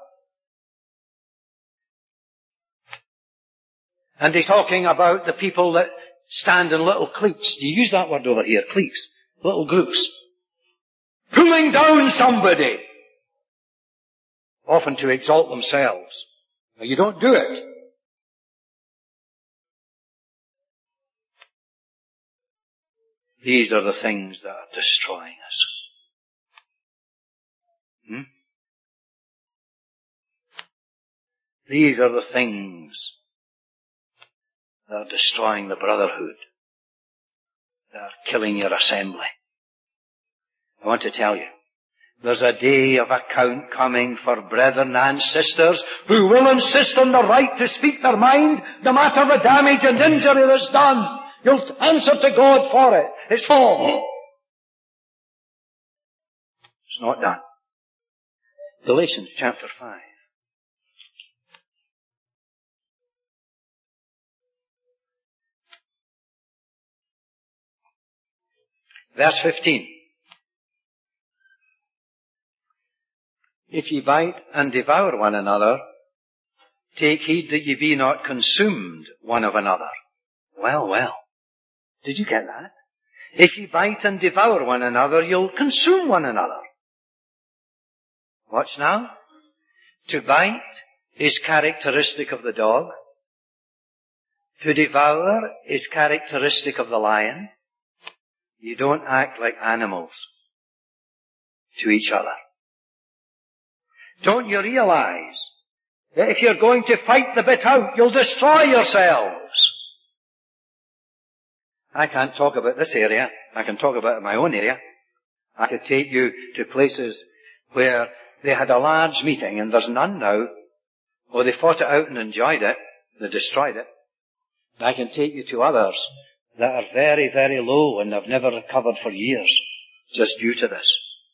And he's talking about the people that stand in little cliques. You use that word over here, cliques. Little groups. Pulling down somebody. Often to exalt themselves. Now, you don't do it. These are the things that are destroying us. Hmm? These are the things that are destroying the brotherhood, that are killing your assembly. I want to tell you, there's a day of account coming for brethren and sisters who will insist on the right to speak their mind, no matter the damage and injury that's done. You'll answer to God for it. It's wrong. It's not done. Galatians chapter five. Verse fifteen. If ye bite and devour one another, take heed that ye be not consumed one of another. Well, well. Did you get that? If ye bite and devour one another, you'll consume one another. Watch now. To bite is characteristic of the dog. To devour is characteristic of the lion. You don't act like animals to each other. Don't you realize that if you're going to fight the bit out, you'll destroy yourselves? I can't talk about this area. I can talk about my own area. I could take you to places where they had a large meeting and there's none now, or they fought it out and enjoyed it, they destroyed it. I can take you to others that are very, very low and have never recovered for years, just due to this.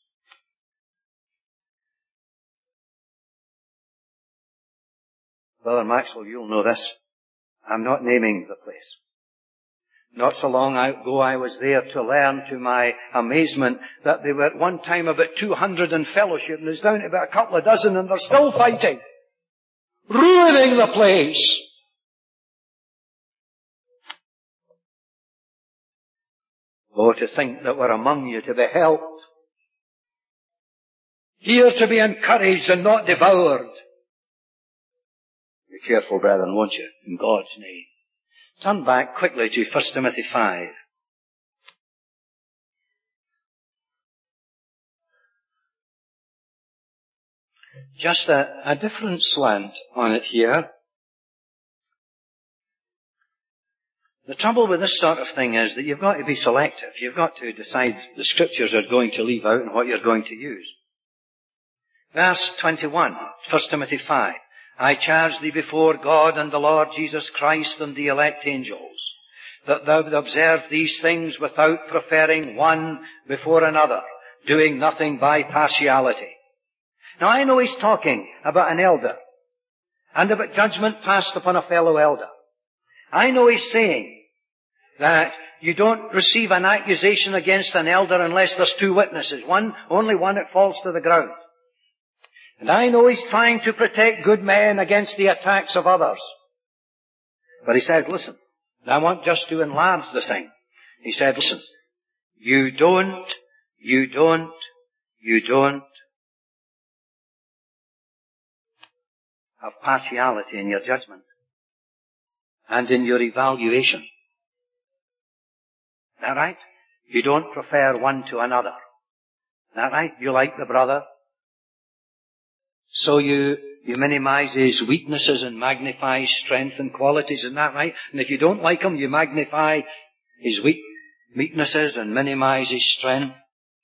Brother Maxwell, you'll know this. I'm not naming the place. Not so long ago I was there to learn to my amazement that they were at one time about two hundred in fellowship and it's down to about a couple of dozen and they're still fighting. Ruining the place. Oh, to think that we're among you to be helped. Here to be encouraged and not devoured. Be careful, brethren, won't you? In God's name. Turn back quickly to First Timothy five. Just a, a different slant on it here. The trouble with this sort of thing is that you've got to be selective. You've got to decide the scriptures are going to leave out and what you're going to use. Verse twenty-one, First Timothy five. I charge thee before God and the Lord Jesus Christ and the elect angels, that thou observe these things without preferring one before another, doing nothing by partiality. Now I know he's talking about an elder. and about judgment passed upon a fellow elder. I know he's saying that you don't receive an accusation against an elder unless there's two witnesses. One, only one, it falls to the ground. And I know he's trying to protect good men against the attacks of others. But he says, listen, I want just to enlarge the thing. He said, listen, you don't, you don't, you don't have partiality in your judgment and in your evaluation. Is that right? You don't prefer one to another. Is that right? You like the brother. So you, you minimize his weaknesses and magnify his strength and qualities. Isn't that right? And if you don't like him, you magnify his weak, weaknesses and minimize his strength.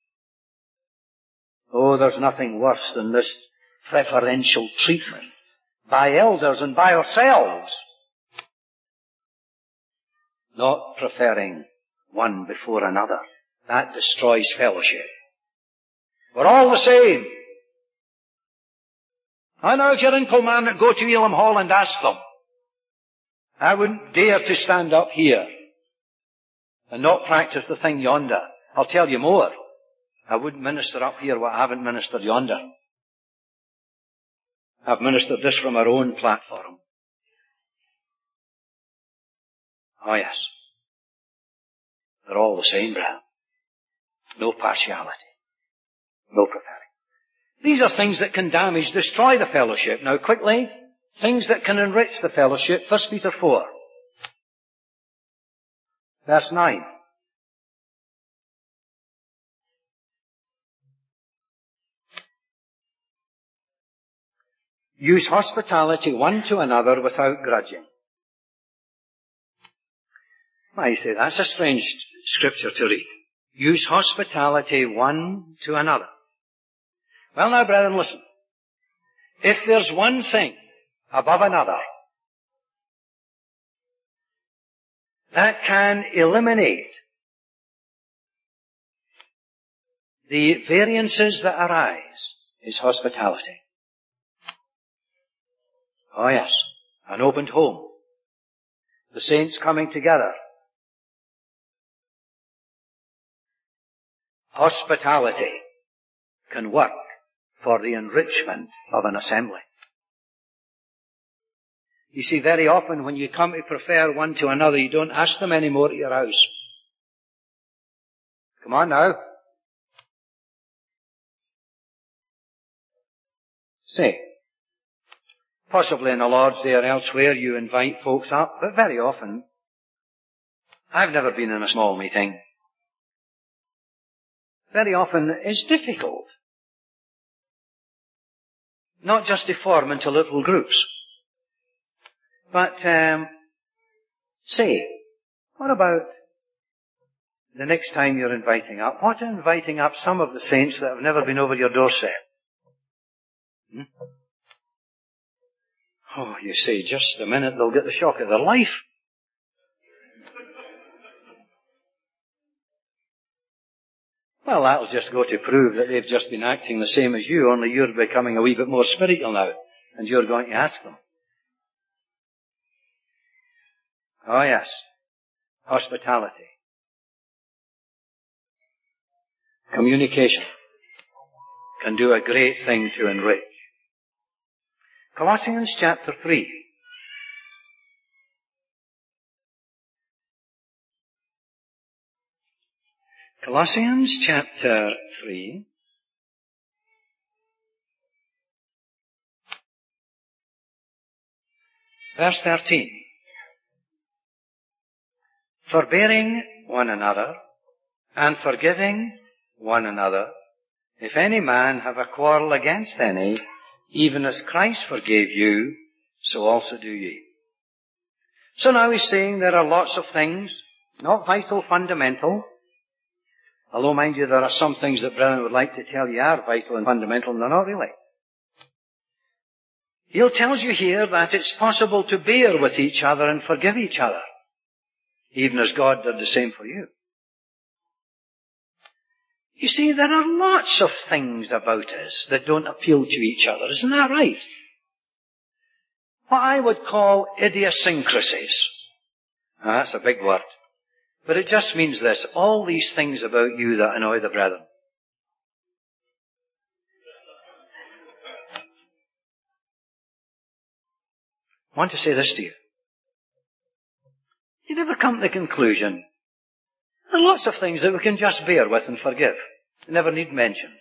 Oh, there's nothing worse than this preferential treatment by elders and by ourselves. Not preferring one before another. That destroys fellowship. We're all the same. I know if you're in Kilmarnock, go to Elam Hall and ask them. I wouldn't dare to stand up here and not practice the thing yonder. I'll tell you more. I wouldn't minister up here what I haven't ministered yonder. I've ministered this from our own platform. Oh yes. They're all the same, brother. No partiality. No preferring. These are things that can damage, destroy the fellowship. Now quickly, things that can enrich the fellowship. First Peter four. Verse nine. Use hospitality one to another without grudging. Why, you say, that's a strange scripture to read. Use hospitality one to another. Well now, brethren, listen. If there's one thing above another that can eliminate the variances that arise, is hospitality. Oh yes, an opened home. The saints coming together. Hospitality can work for the enrichment of an assembly. You see, very often when you come to prefer one to another, you don't ask them anymore at your house. Come on now. Say, possibly in the Lord's Day or elsewhere you invite folks up, but very often, I've never been in a small meeting. Very often it's difficult. Not just to form into little groups. But, um, say, what about the next time you're inviting up? What inviting up some of the saints that have never been over your doorstep? Hmm? Oh, you say, just a minute, they'll get the shock of their life. Well, that'll just go to prove that they've just been acting the same as you, only you're becoming a wee bit more spiritual now, and you're going to ask them. Oh yes, hospitality. Communication can do a great thing to enrich. Colossians chapter three. Colossians chapter three. Verse thirteen. Forbearing one another, and forgiving one another, if any man have a quarrel against any, even as Christ forgave you, so also do ye. So now he's saying there are lots of things, not vital, fundamental, although mind you, there are some things that brethren would like to tell you are vital and fundamental, and they're not really. He tells you here that it's possible to bear with each other and forgive each other, even as God did the same for you. You see, there are lots of things about us that don't appeal to each other. Isn't that right? what I would call idiosyncrasies. Now, that's a big word. But it just means this, all these things about you that annoy the brethren. I want to say this to you. You've ever come to the conclusion there are lots of things that we can just bear with and forgive. They never need mentioned.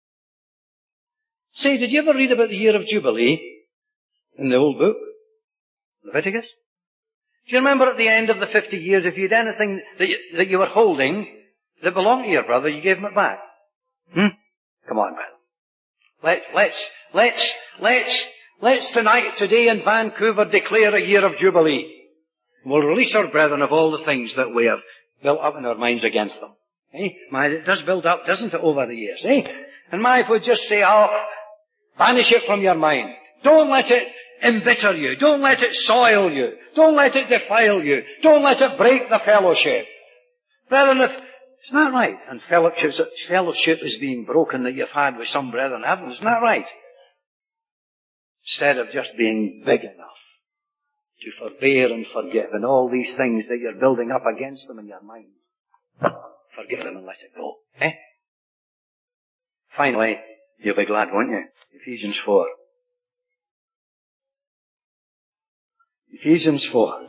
Say, did you ever read about the year of Jubilee in the old book, Leviticus? Do you remember at the end of the fifty years, if you had anything that you, that you were holding that belonged to your brother, you gave him it back? Hmm? Come on, man. Let, let's, let's, let's, let's tonight, today in Vancouver, declare a year of Jubilee. We'll release our brethren of all the things that we have built up in our minds against them. Eh? My, it does build up, doesn't it, over the years, eh? And my, if we just say, oh, banish it from your mind. Don't let it embitter you. Don't let it soil you. Don't let it defile you. Don't let it break the fellowship. Brethren, if, isn't that right? And fellowship, fellowship is being broken that you've had with some brethren, haven't you? Isn't that right? Instead of just being big enough to forbear and forgive and all these things that you're building up against them in your mind. Forgive them and let it go. Eh? Finally, you'll be glad, won't you? Ephesians four. Ephesians four.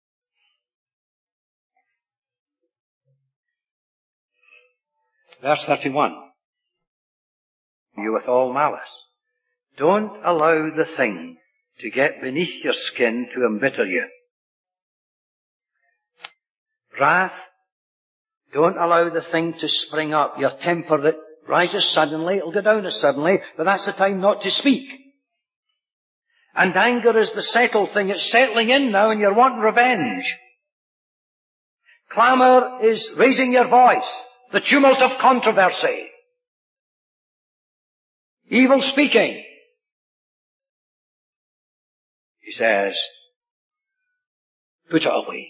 Verse thirty-one. You with all malice. Don't allow the thing to get beneath your skin to embitter you. Wrath. Don't allow the thing to spring up. Your temper that rises suddenly, it'll go down as suddenly, but that's the time not to speak. And anger is the settled thing. It's settling in now and you're wanting revenge. Clamour is raising your voice. The tumult of controversy. Evil speaking. He says, put it away.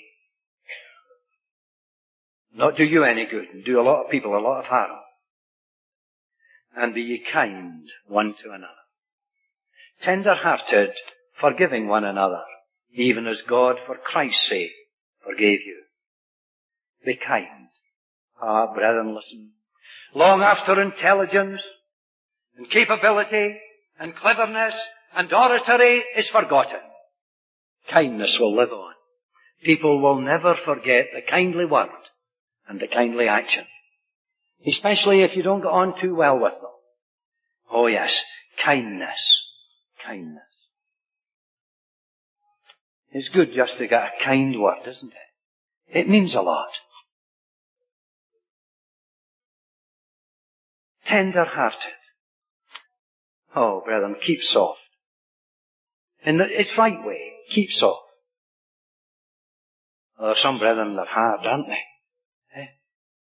Not do you any good, and do a lot of people a lot of harm. And be ye kind one to another. Tender-hearted, forgiving one another, even as God, for Christ's sake, forgave you. Be kind. Ah, brethren, listen. Long after intelligence, and capability, and cleverness, and oratory is forgotten, kindness will live on. People will never forget the kindly word and the kindly action. Especially if you don't get on too well with them. Oh yes, kindness. Kindness. It's good just to get a kind word, isn't it? It means a lot. Tender-hearted. Oh, brethren, keep soft. In the, its right way, keep soft. Well, there are some brethren that are hard, aren't they? Eh?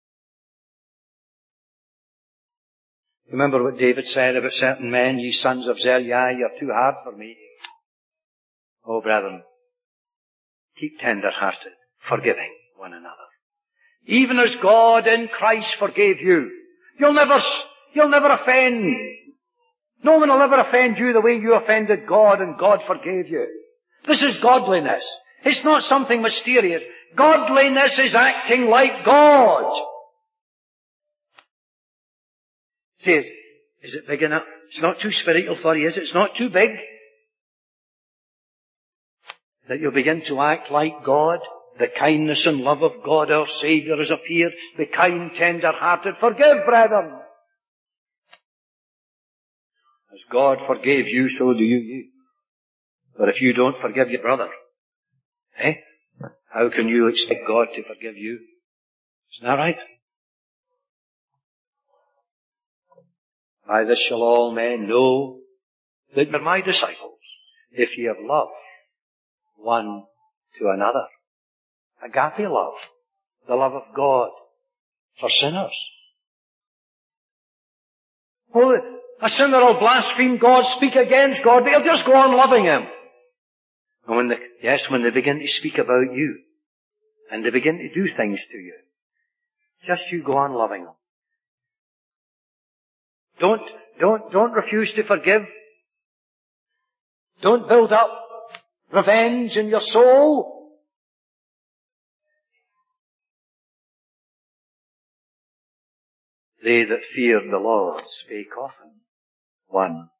Remember what David said about certain men, ye sons of Zeruiah, you're too hard for me. Oh, brethren, keep tender-hearted, forgiving one another. Even as God in Christ forgave you. You'll never, you'll never offend. No one will ever offend you the way you offended God and God forgave you. This is godliness. It's not something mysterious. Godliness is acting like God. Says, is it big enough? It's not too spiritual for you, is it? It's not too big. That you'll begin to act like God. The kindness and love of God our Saviour has appeared. Be kind, tender-hearted. Forgive, brethren. As God forgave you, so do you you. But if you don't forgive your brother, eh? How can you expect God to forgive you? Isn't that right? By this shall all men know that you're my disciples, if ye have love one to another. Agape love, the love of God for sinners. Oh, a sinner will blaspheme God, speak against God, but he'll just go on loving Him. And when they, yes, when they begin to speak about you, and they begin to do things to you, just you go on loving them. Don't, don't, don't refuse to forgive. Don't build up revenge in your soul? They that feared the Lord spake often one